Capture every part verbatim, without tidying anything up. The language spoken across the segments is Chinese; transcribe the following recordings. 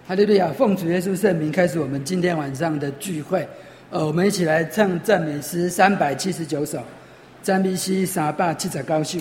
哈利路亚！奉主耶稣圣名，开始我们今天晚上的聚会。呃，我们一起来唱赞美诗三百七十九首，赞美诗三百七十九首。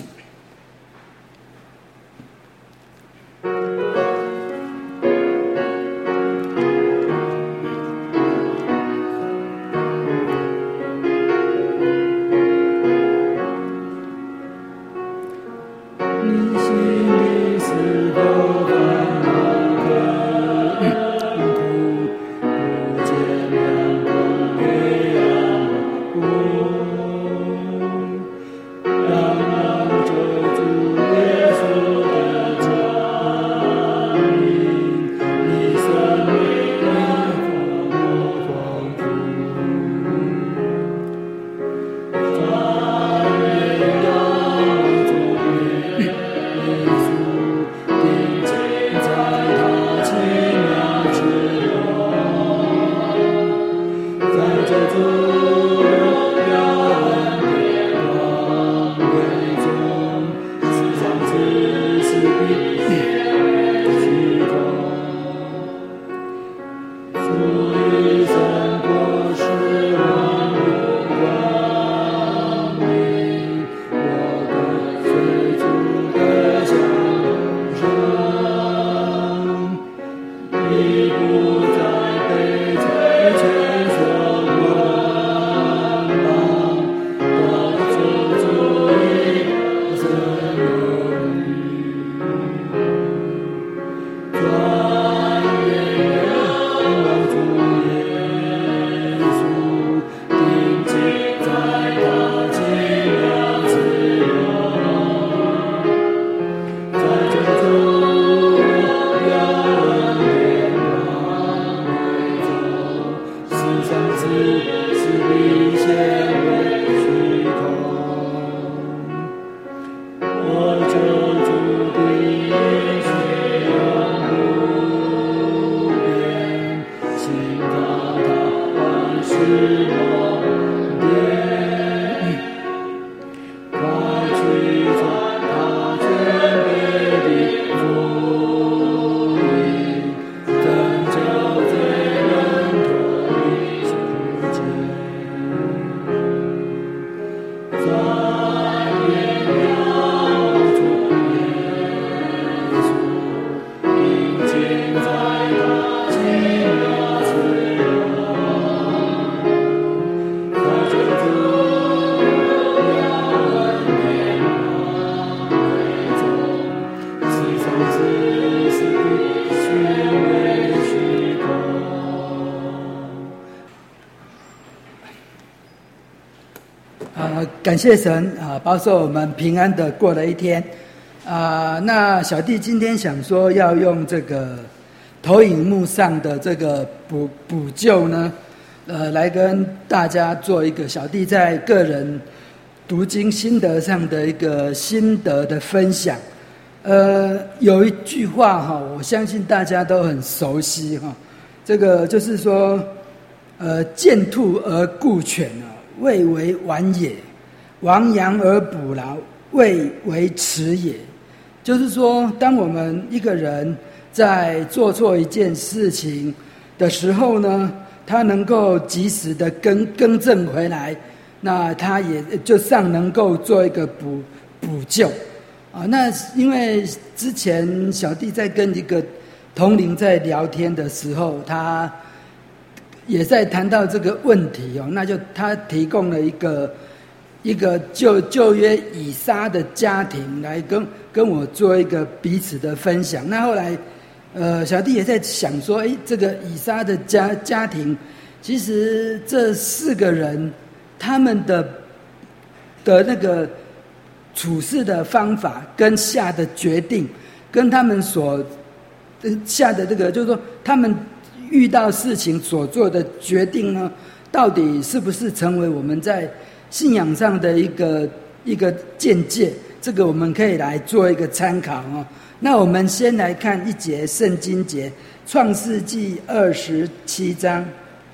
感谢神啊，保守我们平安的过了一天啊。那小弟今天想说要用这个投影幕上的这个补补救呢，呃，来跟大家做一个小弟在个人读经心得上的一个心得的分享。呃，有一句话哈，我相信大家都很熟悉哈，这个就是说，呃，见兔而顾犬啊，未为晚也。亡羊而补牢，未为迟也。就是说，当我们一个人在做错一件事情的时候呢，他能够及时的更更正回来，那他也就尚能够做一个补补救啊。那因为之前小弟在跟一个同龄在聊天的时候，他也在谈到这个问题哦，那就他提供了一个。一个旧旧约以撒的家庭来跟跟我做一个彼此的分享。那后来，呃，小弟也在想说，哎，这个以撒的家家庭，其实这四个人他们的的那个处事的方法跟下的决定，跟他们所下的这个，就是说他们遇到事情所做的决定呢，到底是不是成为我们在信仰上的一个一个见解，这个我们可以来做一个参考哦。那我们先来看一节圣经节，创世纪二十七章。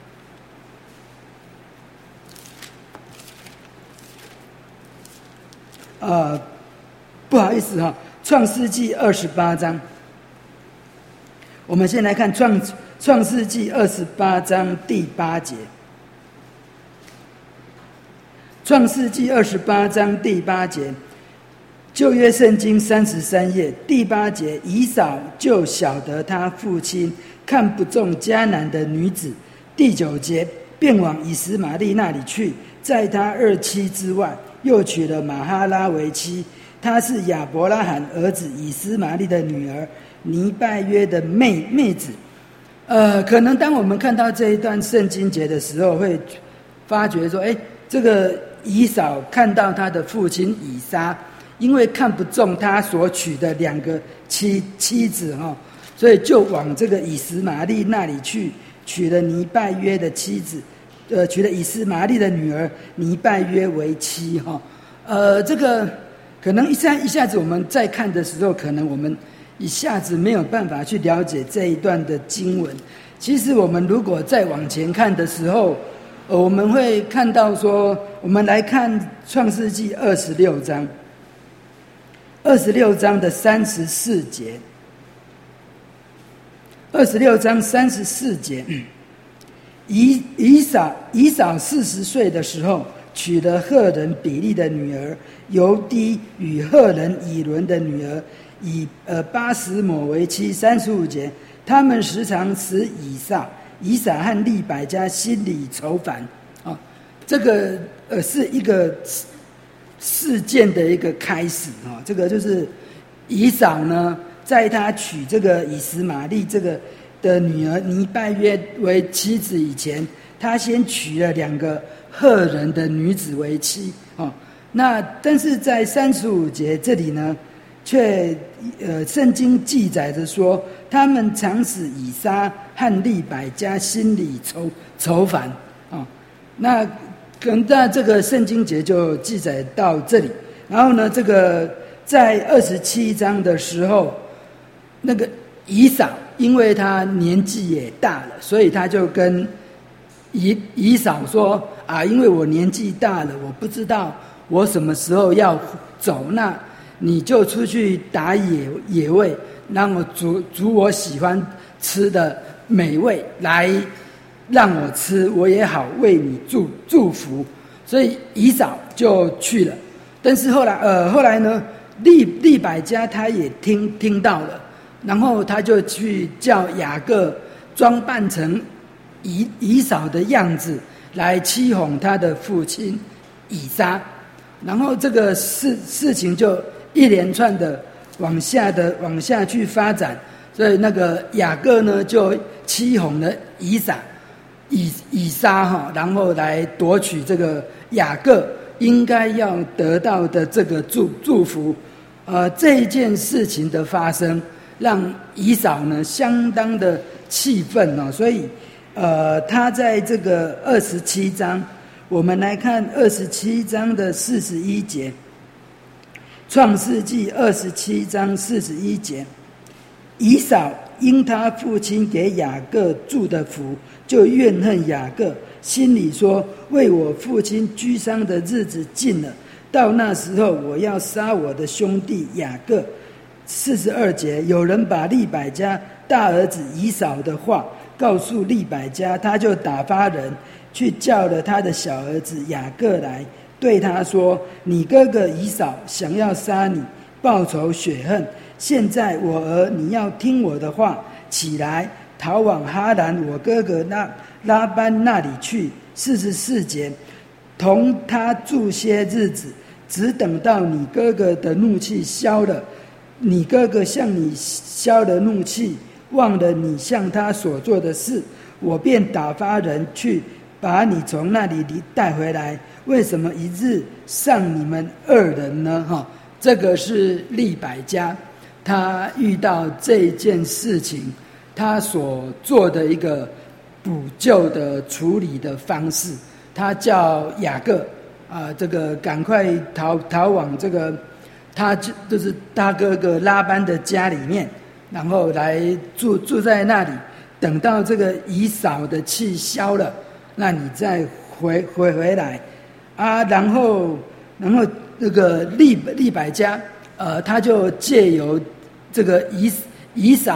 呃，不好意思哈、哦，创世纪二十八章。 我们先来看创创世纪二十八章第八节。创世纪二十八章第八节，旧约圣经三十三页第八节，以扫就晓得他父亲看不中迦南的女子。第九节，便往以实玛利那里去，在他二妻之外，又娶了玛哈拉为妻。她是亚伯拉罕儿子以实玛利的女儿，尼拜约的妹妹子。呃，可能当我们看到这一段圣经节的时候，会发觉说，哎，这个以扫看到他的父亲以撒，因为看不中他所娶的两个妻妻子哈、哦，所以就往这个以实玛利那里去，娶了尼拜约的妻子，呃，娶了以实玛利的女儿尼拜约为妻哈、哦。呃，这个可能一下一下子我们在看的时候，可能我们一下子没有办法去了解这一段的经文。其实我们如果再往前看的时候，呃，我们会看到说，我们来看创世纪二十六章，二十六章的三十四节，二十六章三十四节，以以扫以扫四十岁的时候，娶了赫人比利的女儿犹低与赫人以伦的女儿以呃巴实抹为妻。三十五节，他们时常使以扫。以撒和利百加心里愁烦啊，这个呃是一个事件的一个开始啊。这个就是以扫呢，在他娶这个以实玛利这个的女儿尼拜约为妻子以前，他先娶了两个赫人的女子为妻啊。那但是在三十五节这里呢，却呃圣经记载着说，他们常使以撒和利百加心里愁愁烦啊。那可能在这个圣经节就记载到这里。然后呢，这个在二十七章的时候，那个以扫因为他年纪也大了，所以他就跟以以扫说啊，因为我年纪大了，我不知道我什么时候要走，那你就出去打野野味，让我煮煮我喜欢吃的美味来让我吃，我也好为你祝祝福。所以以扫就去了。但是后来呃后来呢，利利百加他也听听到了，然后他就去叫雅各装扮成以以扫的样子来欺哄他的父亲以撒。然后这个事事情就一连串的往下的往下去发展，所以那个雅各呢就欺哄了以撒以以撒哈，然后来夺取这个雅各应该要得到的这个祝祝福。呃，这一件事情的发生，让以扫呢相当的气愤哦，所以呃，他在这个二十七章，我们来看二十七章的四十一节。创世纪二十七章四十一节，以扫因他父亲给雅各祝的福，就怨恨雅各，心里说：为我父亲居丧的日子近了，到那时候我要杀我的兄弟雅各。四十二节，有人把利百加大儿子以扫的话告诉利百加，他就打发人去叫了他的小儿子雅各来，对他说：你哥哥以扫想要杀你，报仇雪恨。现在我儿，你要听我的话，起来逃往哈兰我哥哥拉拉班那里去。四十四节，同他住些日子，只等到你哥哥的怒气消了，你哥哥向你消了怒气，忘了你向他所做的事，我便打发人去把你从那里带回来。为什么一日上你们二人呢？哈，这个是利百加他遇到这件事情，他所做的一个补救的处理的方式。他叫雅各啊、呃，这个赶快逃逃往这个他就就是大哥哥拉班的家里面，然后来住住在那里，等到这个以扫的气消了，那你再回回回来啊。然后然后那个利利百加呃，他就借由这个以以扫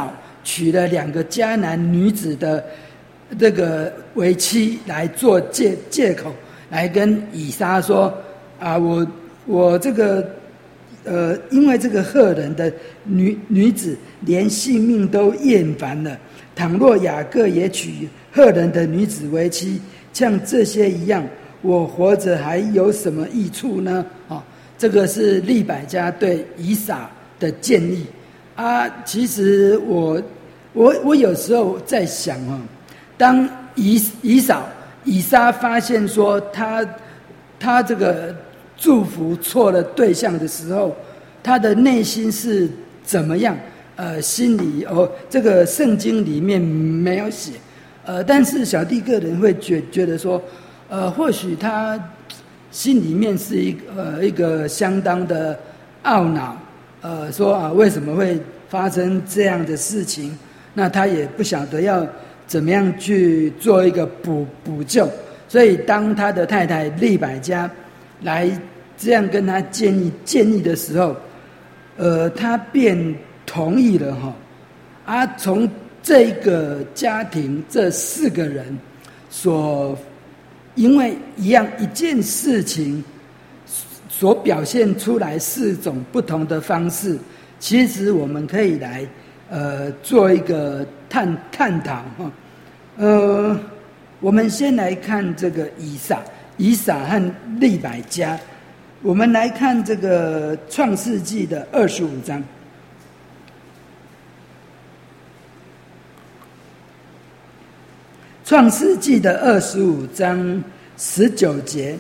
娶了两个迦南女子的这个为妻来做借借口，来跟以撒说啊，我我这个呃，因为这个赫人的女女子连性命都厌烦了，倘若雅各也娶赫人的女子为妻，像这些一样，我活着还有什么益处呢？啊，这个是利百加对以撒的建议啊。其实我我我有时候在想啊，当以以扫以撒发现说他他这个祝福错了对象的时候，他的内心是怎么样？呃，心里哦，这个圣经里面没有写，呃，但是小弟个人会觉觉得说，呃，或许他心里面是一个呃一个相当的懊恼，呃，说啊为什么会发生这样的事情？那他也不晓得要怎么样去做一个补补救，所以当他的太太利百加来这样跟他建议建议的时候，呃，他便同意了哈。啊，从这个家庭这四个人所因为一样一件事情所表现出来四种不同的方式，其实我们可以来呃做一个探探讨哈。呃，我们先来看这个以撒，以撒和利百加。我们来看这个创世纪的二十五章。创世纪的二十五章十九节，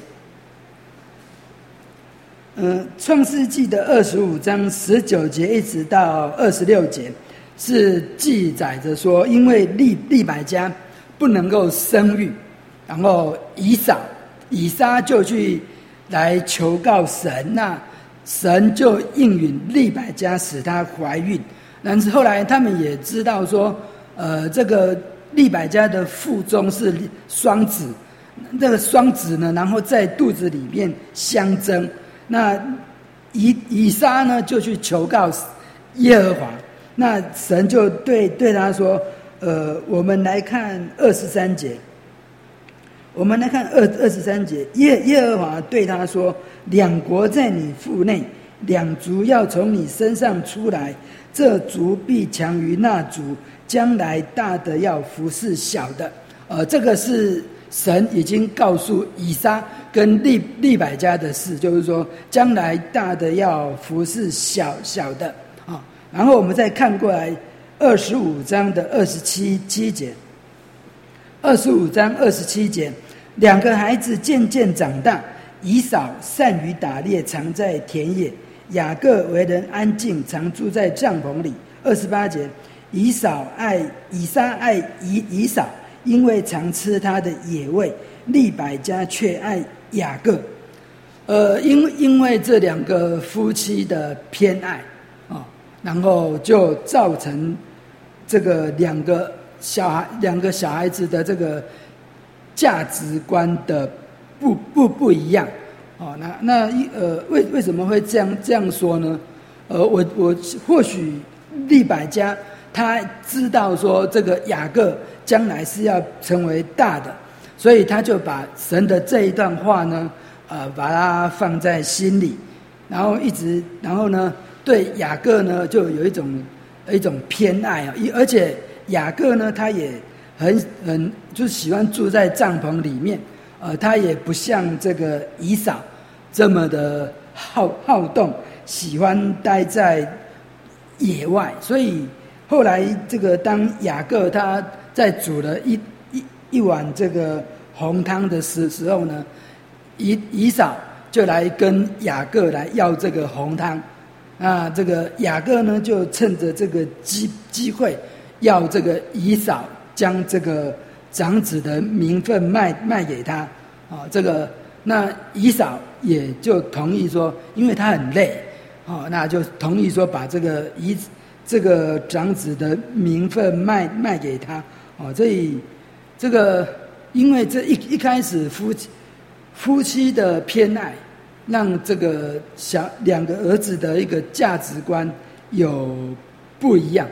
呃，创世纪的二十五章十九节一直到二十六节，是记载着说，因为利利百加不能够生育，然后以扫以撒就去来求告神，那神就应允利百加使她怀孕。但是后来他们也知道说，呃，这个利百加的腹中是双子，这个双子呢，然后在肚子里面相争。那以以撒呢，就去求告耶和华。那神就对对他说：“呃，我们来看二十三节。我们来看二二十三节，耶耶和华对他说：两国在你腹内，两族要从你身上出来，这族必强于那族。”将来大的要服侍小的，呃，这个是神已经告诉以撒跟利利百加的事，就是说将来大的要服侍小小的啊、哦。然后我们再看过来二十五章的二十七七节，二十五章二十七节，两个孩子渐渐长大，以扫善于打猎，常在田野；雅各为人安静，常住在帐篷里。二十八节。以扫爱以撒爱以以扫，因为常吃他的野味；利百加却爱雅各。呃，因因为这两个夫妻的偏爱啊、哦，然后就造成这个两个小孩两个小孩子的这个价值观的不不不一样哦。那那呃，为为什么会这样这样说呢？呃，我我或许利百加。他知道说这个雅各将来是要成为大的，所以他就把神的这一段话呢，呃，把它放在心里，然后一直，然后呢，对雅各呢就有一种一种偏爱啊，而且雅各呢他也很很就是喜欢住在帐篷里面，呃，他也不像这个以扫这么的好好动，喜欢待在野外，所以。后来，这个当雅各他在煮了一一一碗这个红汤的时时候呢，以以扫就来跟雅各来要这个红汤，啊，这个雅各呢就趁着这个机机会，要这个以扫将这个长子的名分卖卖给他，啊，这个那以扫也就同意说，因为他很累，啊，那就同意说把这个以。这个长子的名分卖卖给他，哦，所以这个因为这一一开始夫妻夫妻的偏爱，让这个小两个儿子的一个价值观有不一样，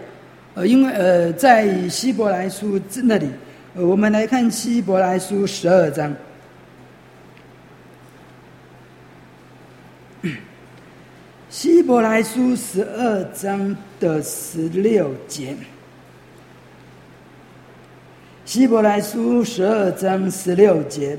呃，因为呃，在希伯来书那里，呃，我们来看希伯来书十二章。希伯来书十二章的十六节，希伯来书十二章十六节，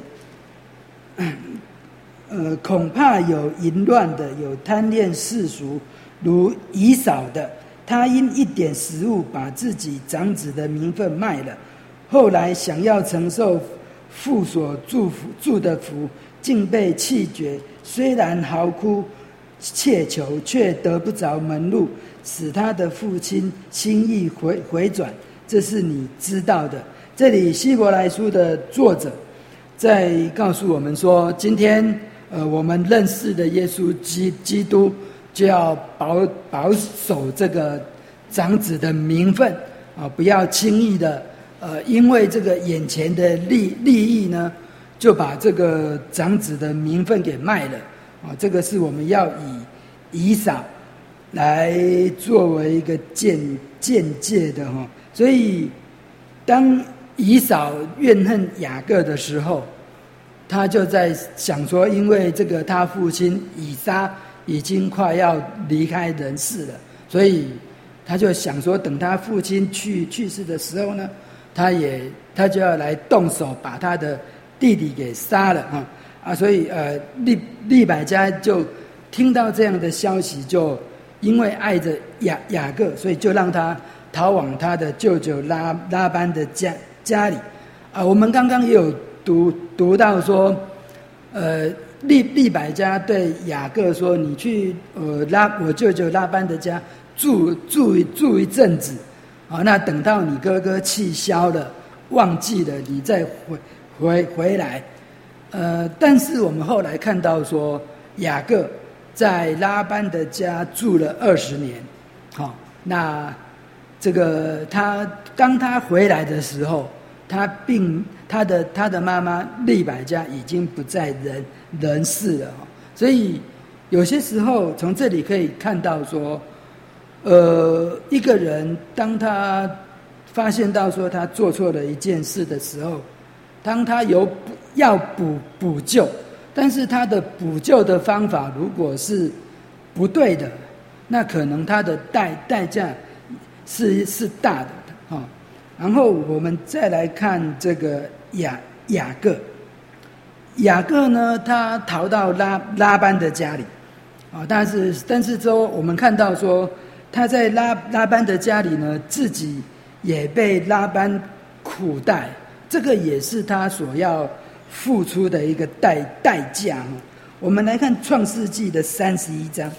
呃，恐怕有淫乱的，有贪恋世俗，如以扫的，他因一点食物把自己长子的名分卖了，后来想要承受父所祝福祝的福，竟被弃绝，虽然嚎哭切求，却得不着门路，使他的父亲心意回回转，这是你知道的。这里希伯来书的作者在告诉我们说，今天呃我们认识的耶稣基基督就要保保守这个长子的名分啊，不要轻易的呃因为这个眼前的利利益呢，就把这个长子的名分给卖了。啊，这个是我们要以以扫来作为一个见见解的哈。所以，当以扫怨恨雅各的时候，他就在想说，因为这个他父亲以撒已经快要离开人世了，所以他就想说，等他父亲去去世的时候呢，他也他就要来动手把他的弟弟给杀了啊。啊，所以呃，利利百加就听到这样的消息，就因为爱着雅雅各，所以就让他逃往他的舅舅拉拉班的家家里。啊，我们刚刚也有读读到说，呃，利利百加对雅各说：“你去呃拉我舅舅拉班的家住住住一阵子，啊，那等到你哥哥气消了，忘记了，你再回回回来。”呃，但是我们后来看到说，雅各在拉班的家住了二十年，好、哦，那这个他当他回来的时候，他并他的他的妈妈利百加已经不在人人世了，所以有些时候从这里可以看到说，呃，一个人当他发现到说他做错了一件事的时候，当他有要补补救，但是他的补救的方法如果是不对的，那可能他的代代价是是大的啊、哦。然后我们再来看这个雅雅各，雅各呢，他逃到拉拉班的家里啊、哦，但是但是说我们看到说他在拉拉班的家里呢，自己也被拉班苦待。这个也是他所要付出的一个代代价。我们来看创世纪的三十一章，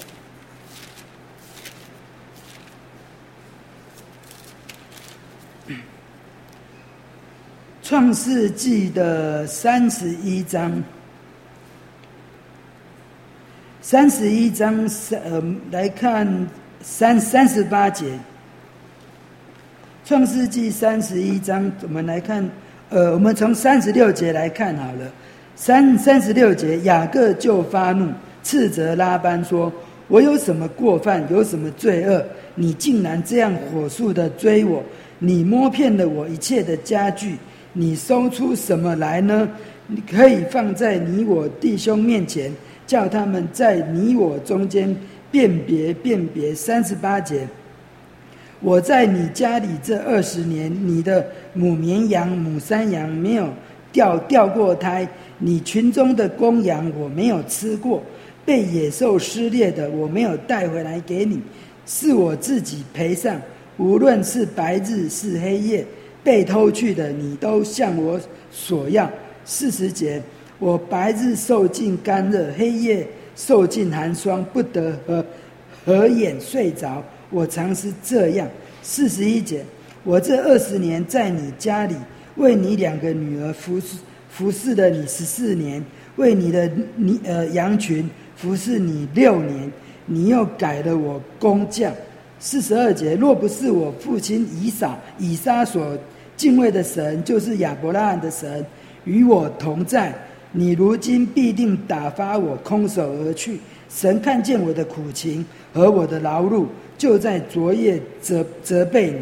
创世纪的三十一章，三十一章呃来看三三十八节，创世纪三十一章，我们来看。呃，我们从三十六节来看好了。三三十六节，雅各就发怒，斥责拉班说：“我有什么过犯，有什么罪恶？你竟然这样火速的追我！你摸遍了我一切的家具，你搜出什么来呢？你可以放在你我弟兄面前，叫他们在你我中间辨别辨别。”三十八节。我在你家里这二十年，你的母绵羊、母山羊没有掉掉过胎，你群中的公羊我没有吃过，被野兽撕裂的我没有带回来给你，是我自己赔上。无论是白日是黑夜，被偷去的你都向我索要。四十节，我白日受尽干热，黑夜受尽寒霜，不得合合眼睡着。我常是这样。四十一节，我这二十年在你家里，为你两个女儿服侍服侍了你十四年，为你的你呃羊群服侍你六年，你又改了我工匠。四十二节，若不是我父亲以扫以撒所敬畏的神，就是亚伯拉罕的神与我同在，你如今必定打发我空手而去。神看见我的苦情和我的劳碌，就在昨夜责责备你。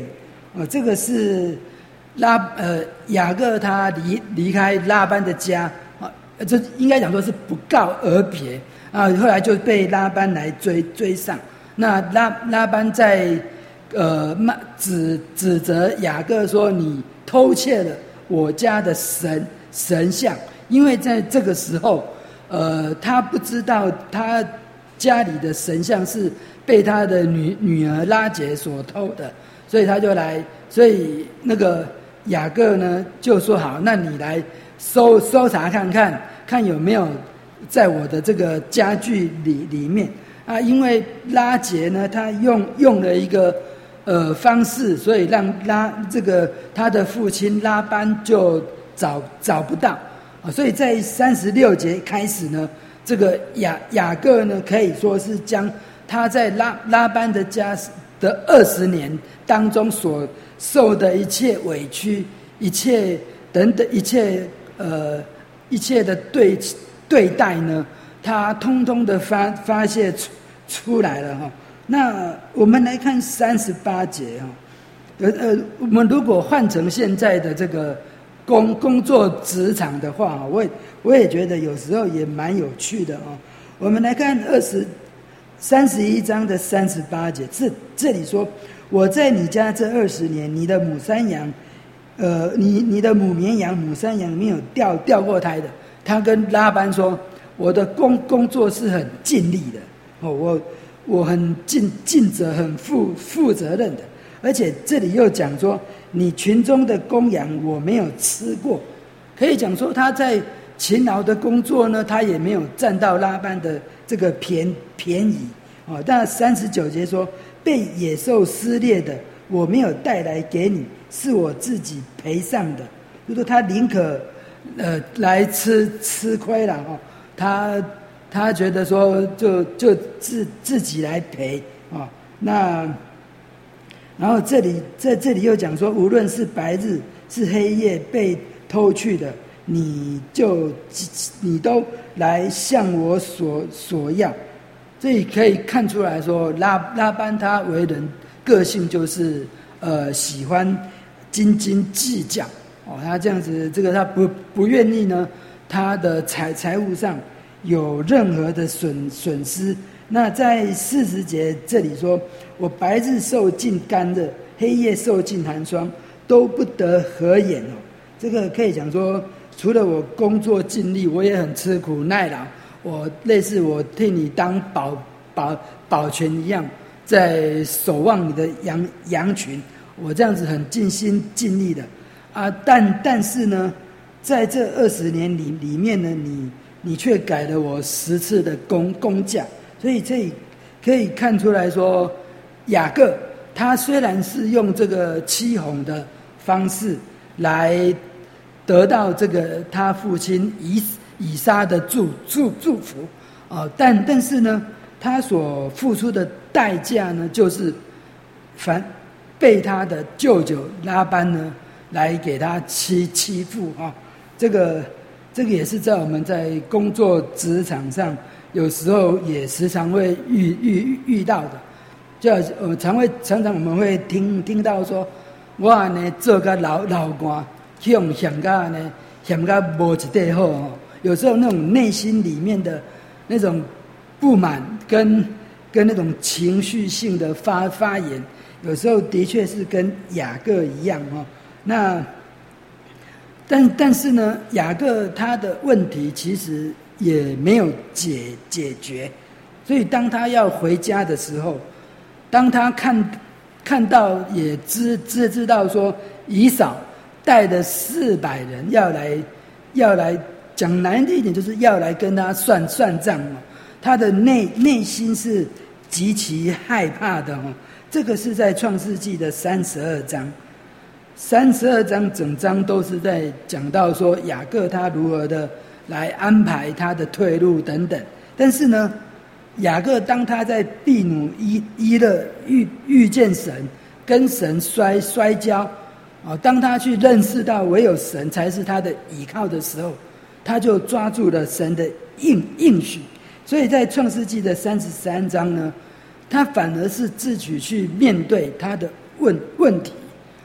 哦，这个是拉呃雅各他离离开拉班的家啊，这应该讲说是不告而别啊，后来就被拉班来追追上。那拉拉班在呃指指责雅各说你偷窃了我家的神神像，因为在这个时候，呃，他不知道他家里的神像是被他的女女儿拉结所偷的。所以他就来，所以那个雅各呢就说好，那你来搜搜查看看，看有没有在我的这个家具里里面啊。因为拉结呢，他用用了一个呃方式，所以让拉这个他的父亲拉班就找找不到啊。所以在三十六节开始呢，这个雅雅各呢可以说是将他在拉拉班的家的二十年当中所受的一切委屈、一切等等、一切呃一切的对对待呢，他通通的发发泄出出来了哈。那我们来看三十八节哈，呃呃，我们如果换成现在的这个工工作职场的话，我也我也觉得有时候也蛮有趣的哦。我们来看二十。三十一章的三十八节，这这里说，我在你家这二十年，你的母山羊，呃，你你的母绵羊、母山羊没有掉掉过胎的。他跟拉班说，我的工工作是很尽力的，哦，我我很尽尽责、很负负责任的。而且这里又讲说，你群中的公羊我没有吃过，可以讲说他在勤劳的工作呢，他也没有占到拉班的这个便便宜哦。但三十九节说，被野兽撕裂的，我没有带来给你，是我自己赔上的。就说他宁可呃来吃吃亏了哦，他他觉得说就就自自己来赔哦。那然后这里在这里又讲说，无论是白日是黑夜被偷去的，你就你都来向我所所要。这里可以看出来说，拉拉班他为人个性就是呃喜欢斤斤计较哦，他这样子，这个他不不愿意呢，他的财财务上有任何的损损失。那在四十节这里说，我白日受尽干热，黑夜受尽寒霜，都不得合眼哦。这个可以讲说，除了我工作尽力，我也很吃苦耐劳。我类似我替你当保保保全一样，在守望你的羊羊群，我这样子很尽心尽力的啊。但但是呢，在这二十年里里面呢，你你却改了我十次的工工价。所以这可以看出来说，雅各他虽然是用这个欺哄的方式来得到这个他父亲以以撒的祝祝祝福啊、哦，但但是呢，他所付出的代价呢，就是反被他的舅舅拉班呢来给他欺欺负啊、哦。这个这个也是在我们在工作职场上，有时候也时常会遇遇遇到的，就呃常会常常我们会听听到说，我呢做个老老官，向嫌个呢嫌个无一地好哦。有时候那种内心里面的那种不满跟跟那种情绪性的发发言，有时候的确是跟雅各一样哦。那但但是呢，雅各他的问题其实也没有解解决，所以当他要回家的时候，当他看看到也知知知道说以扫带着四百人要来要来讲难听一点，就是要来跟他算算账哦。他的内内心是极其害怕的哦。这个是在创世纪的三十二章。三十二章整章都是在讲到说雅各他如何的来安排他的退路等等。但是呢，雅各当他在毗努伊伊勒遇遇见神，跟神摔摔跤啊，当他去认识到唯有神才是他的依靠的时候，他就抓住了神的应应许。所以在创世纪的三十三章呢，他反而是自己去面对他的问问题。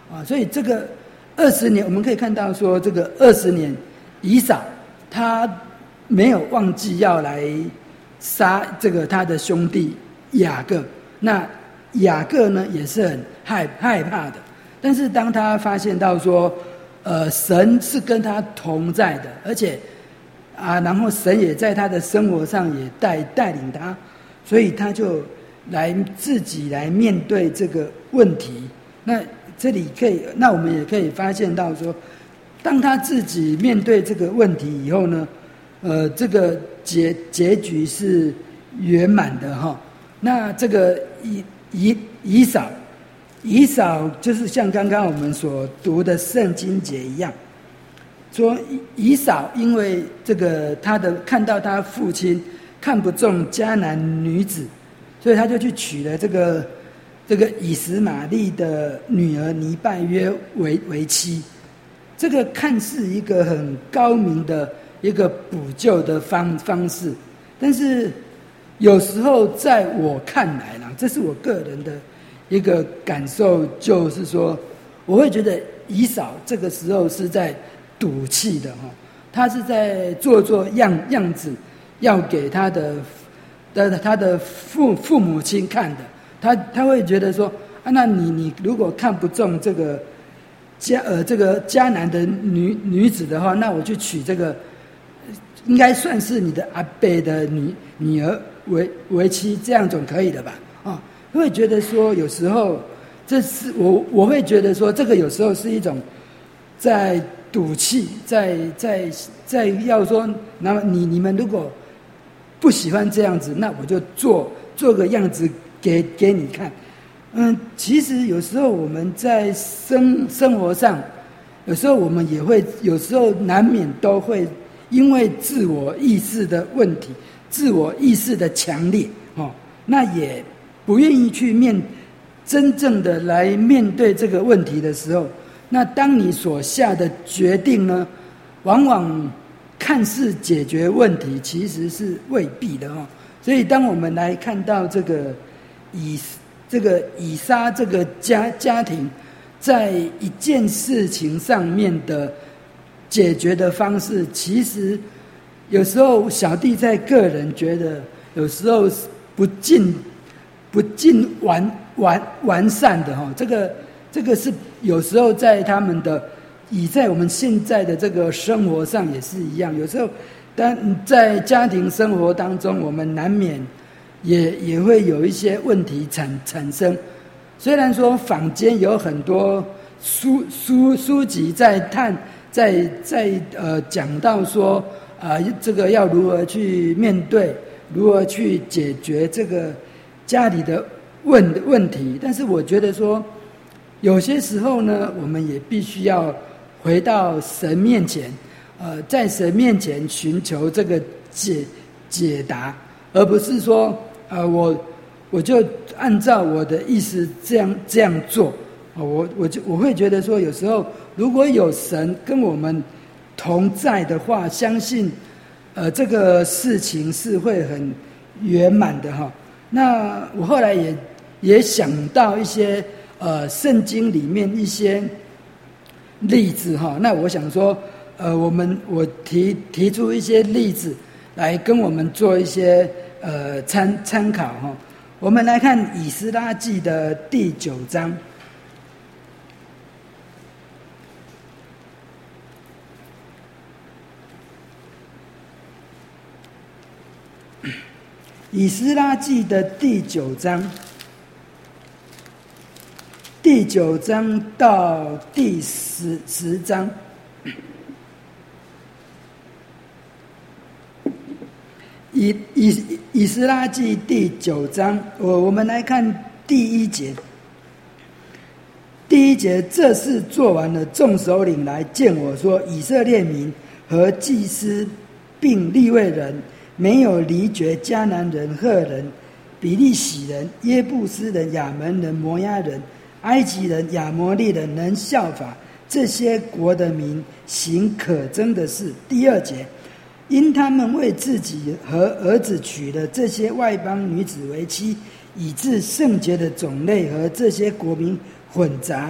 啊，所以这个二十年，我们可以看到说，这个二十年，以扫他没有忘记要来杀这个他的兄弟雅各，那雅各呢也是很害害怕的，但是当他发现到说，呃，神是跟他同在的，而且啊，然后神也在他的生活上也带带领他，所以他就来自己来面对这个问题。那这里可以，那我们也可以发现到说，当他自己面对这个问题以后呢，呃，这个结结局是圆满的哈。那这个以以以扫，以扫就是像刚刚我们所读的圣经节一样，说以扫因为这个他的看到他父亲看不中迦南女子，所以他就去娶了这个这个以实玛利的女儿尼拜约为为妻。这个看似一个很高明的一个补救的方方式，但是有时候在我看来呢，这是我个人的一个感受，就是说我会觉得以扫这个时候是在赌气的哈，他是在做做样样子，要给他的的他的父父母亲看的。他他会觉得说啊，那你你如果看不中这个迦呃这个迦南的女女子的话，那我就娶这个应该算是你的阿伯的女女儿为为妻，这样总可以的吧？啊，会觉得说有时候这是我我会觉得说这个有时候是一种在赌气，在在在要说，那么你你们如果不喜欢这样子，那我就做做个样子给给你看。嗯，其实有时候我们在生生活上，有时候我们也会，有时候难免都会因为自我意识的问题，自我意识的强烈，哦，那也不愿意去面真正的来面对这个问题的时候，那当你所下的决定呢，往往看似解决问题，其实是未必的哦。所以当我们来看到这个以这个以撒这个家家庭在一件事情上面的解决的方式，其实有时候小弟在个人觉得，有时候不尽不尽完完完善的哈，这个这个是有时候在他们的以在我们现在的这个生活上也是一样，有时候但在家庭生活当中，我们难免也也会有一些问题产产生。虽然说坊间有很多书书书籍在探，在在呃讲到说啊、呃，这个要如何去面对，如何去解决这个家里的问问题，但是我觉得说，有些时候呢，我们也必须要回到神面前，呃，在神面前寻求这个解解答，而不是说呃我我就按照我的意思这样这样做。我我就我会觉得说，有时候如果有神跟我们同在的话，相信呃这个事情是会很圆满的哈。那我后来也也想到一些呃圣经里面一些例子哈。那我想说，呃我们我提提出一些例子来跟我们做一些呃参参考哈。我们来看以斯拉记的第九章。以斯拉记的第九章，第九章到第十十章，以以以斯拉记第九章，我我们来看第一节。第一节，这事做完了，众首领来见我说，以色列民和祭司并利未人没有离绝迦南人、赫人、比利洗人、耶布斯人、亚门人、摩押人、埃及人、亚摩利人，能效法这些国的民行可憎的事。第二节，因他们为自己和儿子娶了这些外邦女子为妻，以致圣洁的种类和这些国民混杂，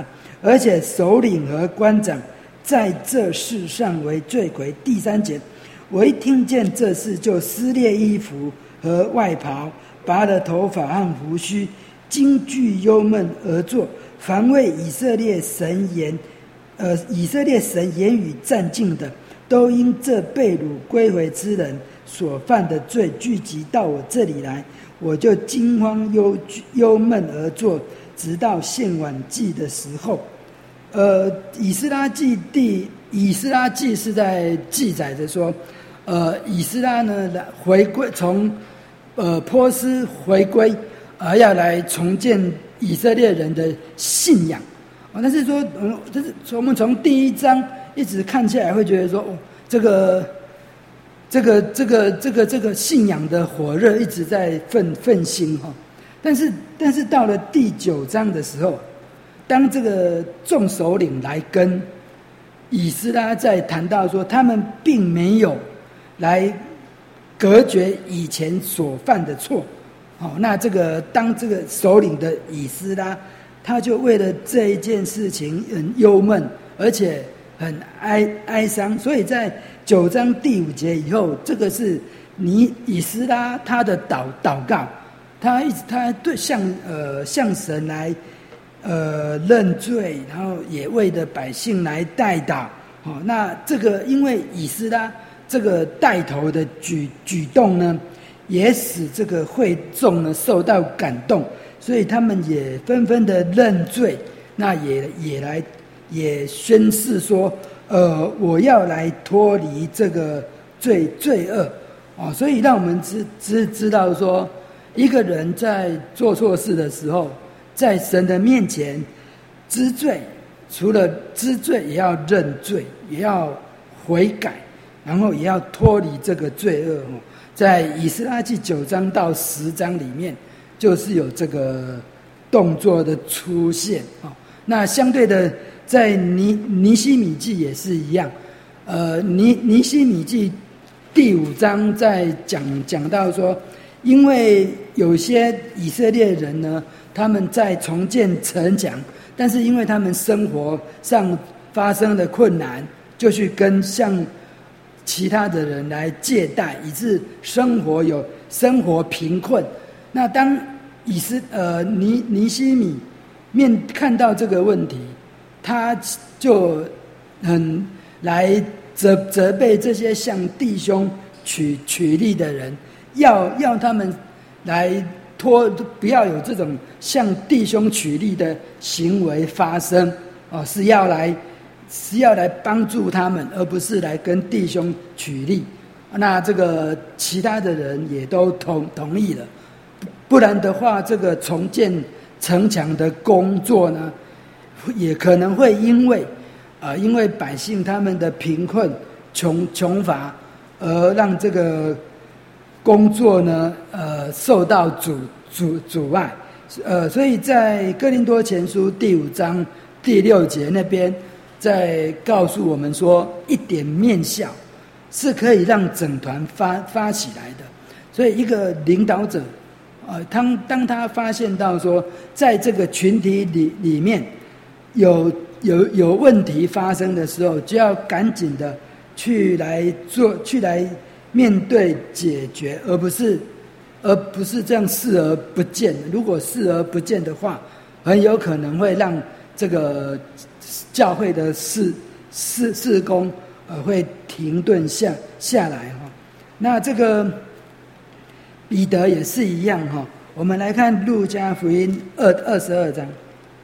而且首领和官长在这事上为罪魁。第三节，我一听见这事，就撕裂衣服和外袍，拔了头发和胡须，惊惧忧闷而坐。凡为以色列神言，呃，以色列神言语占尽的，都因这被掳归回之人所犯的罪，聚集到我这里来，我就惊慌忧忧闷而坐，直到献晚祭的时候。呃，以斯拉记第以斯拉记是在记载着说，呃，以斯拉呢来回归，从呃波斯回归，而要来重建以色列人的信仰。哦，但是说，嗯，就是我们从第一章一直看下来，会觉得说，哦，这个。这个这个这个这个信仰的火热一直在奋奋兴哈，但是但是到了第九章的时候，当这个众首领来跟以斯拉在谈到说，他们并没有来隔绝以前所犯的错，好，那这个当这个首领的以斯拉，他就为了这一件事情很忧闷，而且很哀哀伤，所以在九章第五节以后，这个是尼以斯拉他的祷祷告，他一直他对向呃向神来呃认罪，然后也为的百姓来代祷。哦，那这个因为以斯拉这个带头的举举动呢，也使这个会众呢受到感动，所以他们也纷纷的认罪，那也也来也宣誓说。呃，我要来脱离这个罪罪恶，哦，所以让我们知知知道说，一个人在做错事的时候，在神的面前知罪，除了知罪，也要认罪，也要悔改，然后也要脱离这个罪恶。在以斯拉记九章到十章里面，就是有这个动作的出现。哦，那相对的。在尼尼希米记也是一样，呃，尼尼希米记第五章在讲讲到说，因为有些以色列人呢，他们在重建城墙，但是因为他们生活上发生的困难，就去跟向其他的人来借贷，以致生活有生活贫困。那当以斯呃尼尼希米面看到这个问题。他就很来责责备这些向弟兄取取利的人，要要他们来脱，不要有这种向弟兄取利的行为发生哦，是要来是要来帮助他们，而不是来跟弟兄取利。那这个其他的人也都同同意了，不然的话，这个重建城墙的工作呢？也可能会因为，啊、呃，因为百姓他们的贫困、穷穷乏，而让这个工作呢，呃，受到阻阻阻碍。呃，所以在哥林多前书第五章第六节那边，在告诉我们说，一点面笑是可以让整团发发起来的。所以，一个领导者，呃，当当他发现到说，在这个群体里里面。有有有问题发生的时候，就要赶紧的去来做，去来面对解决，而不是而不是这样视而不见。如果视而不见的话，很有可能会让这个教会的事事事工呃会停顿下下来哈。那这个彼得也是一样哈。我们来看路加福音二二十二章。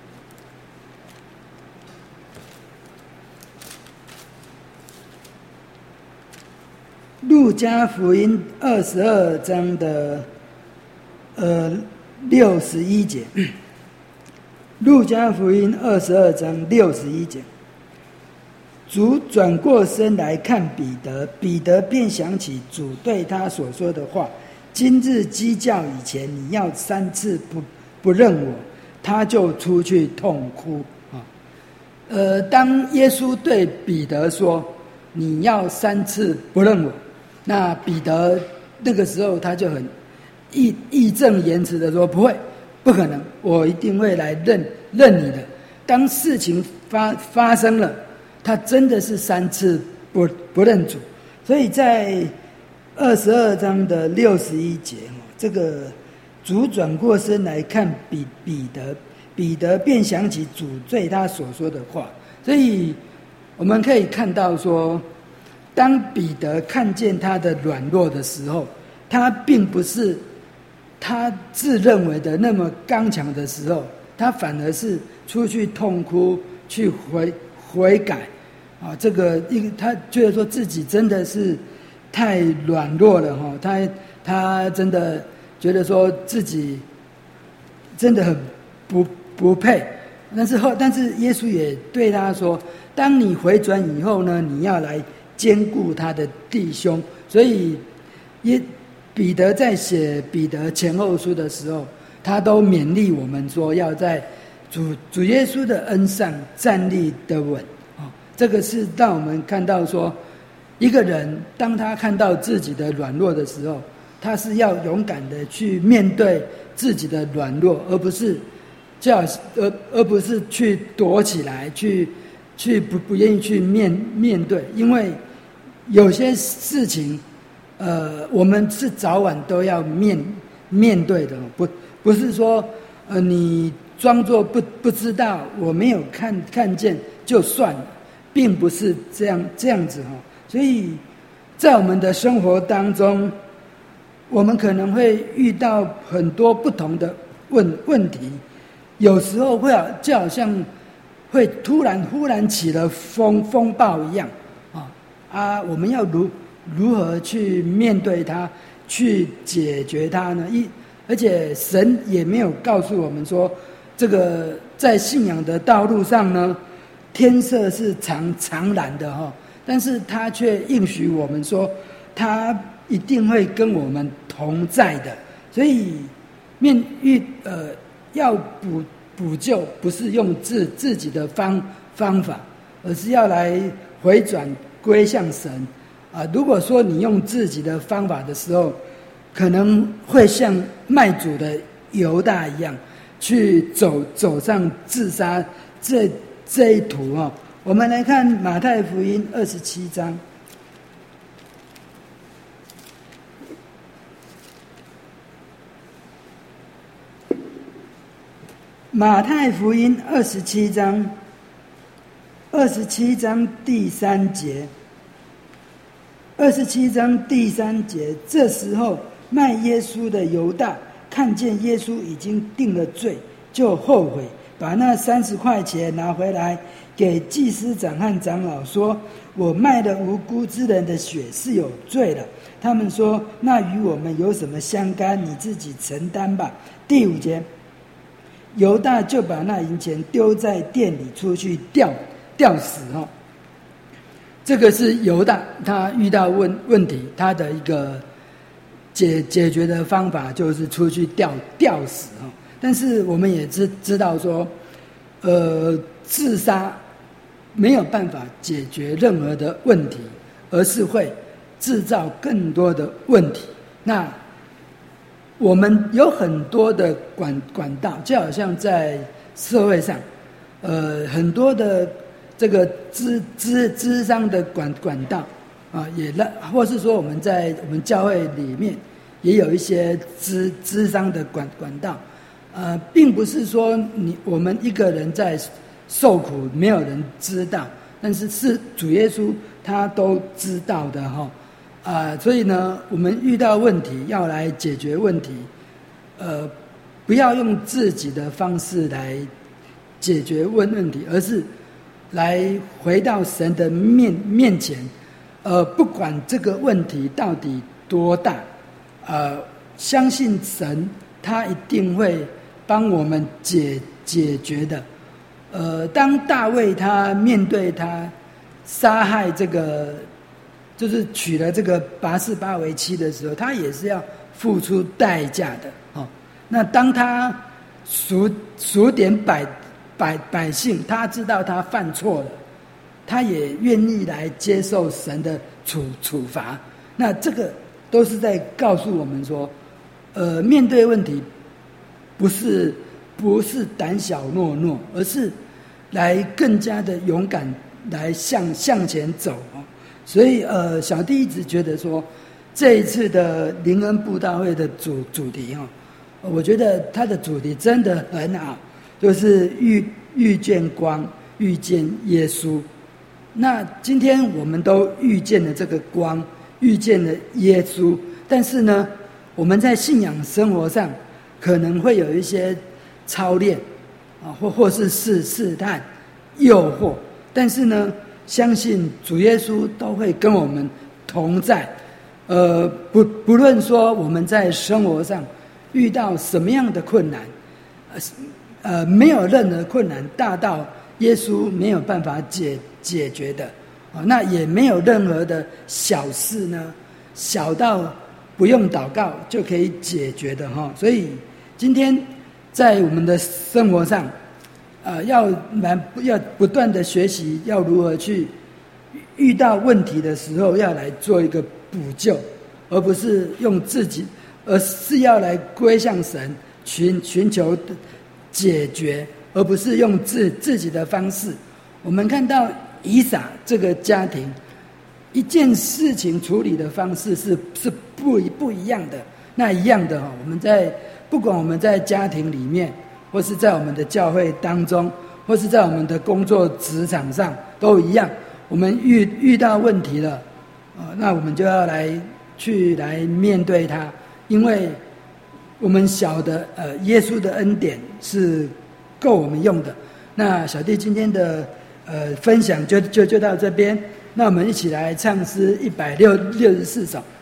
路加福音二十二章的呃六十一节，路加福音二十二章六十一节，主转过身来看彼得，彼得便想起主对他所说的话：今日鸡叫以前，你要三次不不认我。他就出去痛哭啊。呃，当耶稣对彼得说：你要三次不认我。那彼得那个时候他就很义义正言辞的说：不会，不可能，我一定会来认认你的。 当事情发发生了，他真的是三次不不认主。所以在二十二章的六十一节，这个主转过身来看彼彼得，彼得便想起主对他所说的话。所以我们可以看到说，当彼得看见他的软弱的时候，他并不是他自认为的那么刚强的时候，他反而是出去痛哭，去悔悔改啊。这个一个他觉得说自己真的是太软弱了哈，他他真的觉得说自己真的很不不配。但是后，但是耶稣也对他说：“当你回转以后呢，你要来兼顾他的弟兄。”所以，耶彼得在写彼得前后书的时候，他都勉励我们说，要在主主耶稣的恩上站立得稳。哦，这个是让我们看到说，一个人当他看到自己的软弱的时候，他是要勇敢的去面对自己的软弱，而不是。就好而而不是去躲起来，去去不不愿意去面面对，因为有些事情，呃，我们是早晚都要面面对的，不不是说呃你装作不不知道，我没有看看见就算了，并不是这样这样子哈。所以在我们的生活当中，我们可能会遇到很多不同的问问题。有时候会好，就好像会突然忽然起了风风暴一样啊啊！我们要如如何去面对它，去解决它呢？一而且神也没有告诉我们说，这个在信仰的道路上呢，天色是常常蓝的哈，但是他却应许我们说，他一定会跟我们同在的。所以面遇呃。要补补救，不是用自自己的方方法，而是要来回转归向神啊！如果说你用自己的方法的时候，可能会像卖主的犹大一样，去走走上自杀这这一途啊！我们来看马太福音二十七章。马太福音二十七章，二十七章第三节，二十七章第三节，这时候卖耶稣的犹大看见耶稣已经定了罪，就后悔，把那三十块钱拿回来给祭司长和长老说：“我卖了无辜之人的血是有罪了。”他们说：“那与我们有什么相干？你自己承担吧。”第五节。犹大就把那银钱丢在店里，出去吊吊死哦。这个是犹大他遇到问问题，他的一个解解决的方法就是出去吊吊死哦。但是我们也知知道说，呃，自杀没有办法解决任何的问题，而是会制造更多的问题。那我们有很多的管管道，就好像在社会上，呃，很多的这个咨咨咨商的管管道啊，也让，或是说我们在我们教会里面也有一些咨咨商的管管道，呃，并不是说你我们一个人在受苦，没有人知道，但是是主耶稣他都知道的哈。啊、呃，所以呢，我们遇到问题要来解决问题，呃，不要用自己的方式来解决问问题，而是来回到神的面面前，呃，不管这个问题到底多大，呃，相信神他一定会帮我们解解决的。呃，当大卫他面对他杀害这个。就是娶了这个拔示巴为妻的时候，他也是要付出代价的哦。那当他数数点百百百姓，他知道他犯错了，他也愿意来接受神的处处罚。那这个都是在告诉我们说，呃，面对问题不是不是胆小懦弱，而是来更加的勇敢来向向前走。所以呃，小弟一直觉得说，这一次的灵恩布道会的主主题哈，我觉得它的主题真的很好，就是遇遇见光，遇见耶稣。那今天我们都遇见了这个光，遇见了耶稣，但是呢，我们在信仰生活上可能会有一些操练啊，或或是试试探、诱惑，但是呢，相信主耶稣都会跟我们同在。呃，不不论说我们在生活上遇到什么样的困难，呃呃，没有任何困难大到耶稣没有办法解解决的啊，那也没有任何的小事呢，小到不用祷告就可以解决的哈。所以今天在我们的生活上，呃，要蛮要不断的学习，要如何去遇到问题的时候要来做一个补救，而不是用自己，而是要来归向神，寻寻求解决，而不是用自自己的方式。我们看到以撒这个家庭，一件事情处理的方式是是不不一样的。那一样的哈，我们在不管我们在家庭里面，或是在我们的教会当中，或是在我们的工作职场上，都一样。我们遇遇到问题了，啊，那我们就要来去来面对它，因为我们晓得，呃，耶稣的恩典是够我们用的。那小弟今天的呃分享就就就到这边，那我们一起来唱诗一百六六十四首。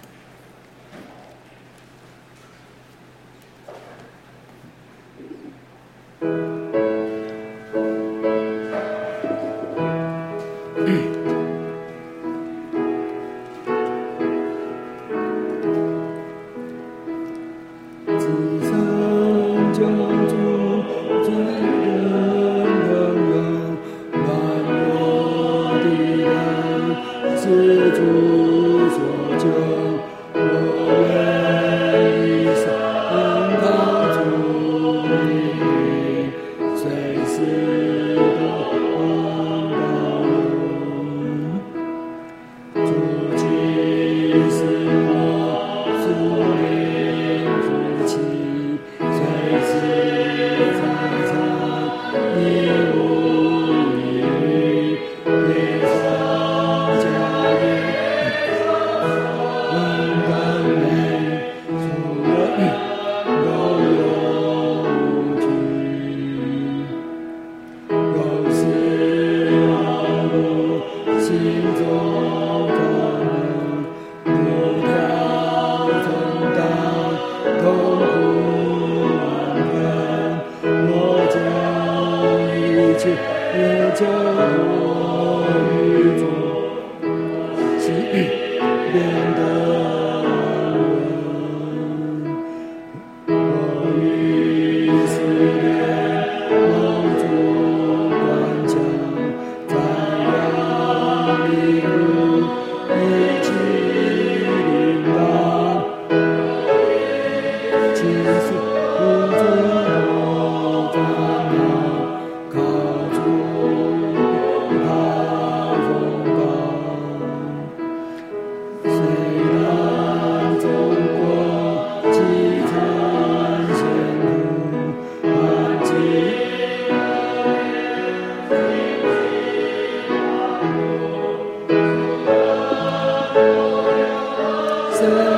神